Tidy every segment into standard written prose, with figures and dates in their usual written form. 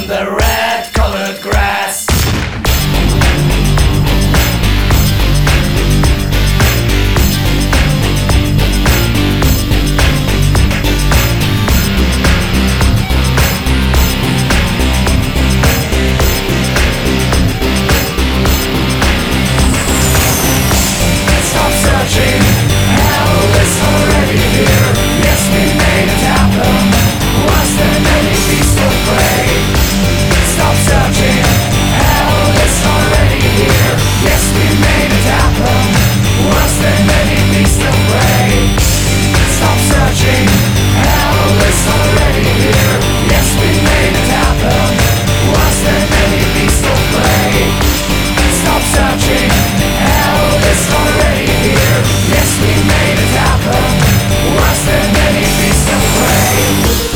on the red-colored grass. Stop searching, hell is already here. Yes, we made it happen, worse than any beast of prey. Stop searching, hell is already here. Yes, we made it happen, worse than any beast of prey. Stop searching, hell is already here. Yes, we made it happen, worse than any beast of prey. Stop searching, hell is already here. Yes, we made it happen, worse than any beast of prey.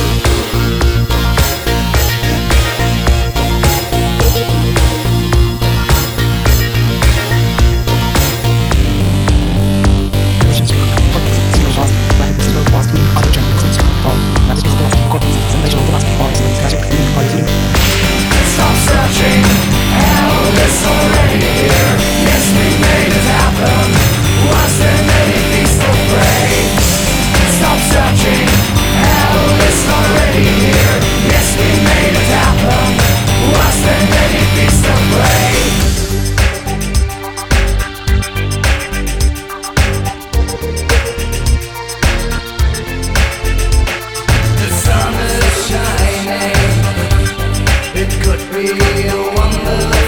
Stop searching, hell is already here. Yes, we made it happen, worse than any beast of prey. Stop searching, hell is already here. Yes, we made it happen, worse than any beast of prey. The sun is shining. It could be a wonderland.